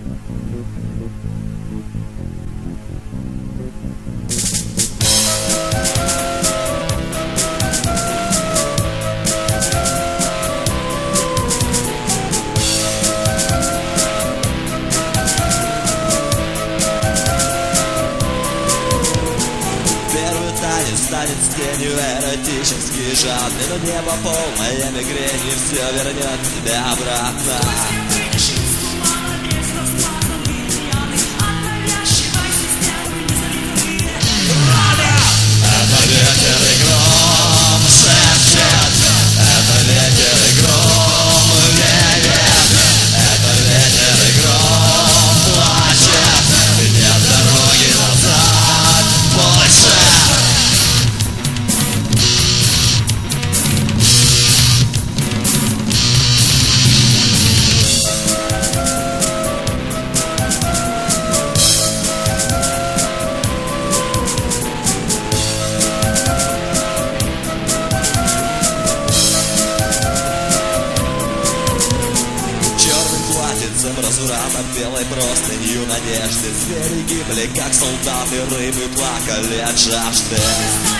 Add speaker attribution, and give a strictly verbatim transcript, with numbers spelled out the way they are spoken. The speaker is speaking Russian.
Speaker 1: Станет с тенью эротически жадный, но небо полное мигрени все вернет тебя обратно. Это ветер и гром шепчет, это ветер и гром веет, это ветер и гром плачет, нет дороги назад больше. Разуратом белой простынью надежды звери гибли, как солдаты, рыбы плакали от жажды.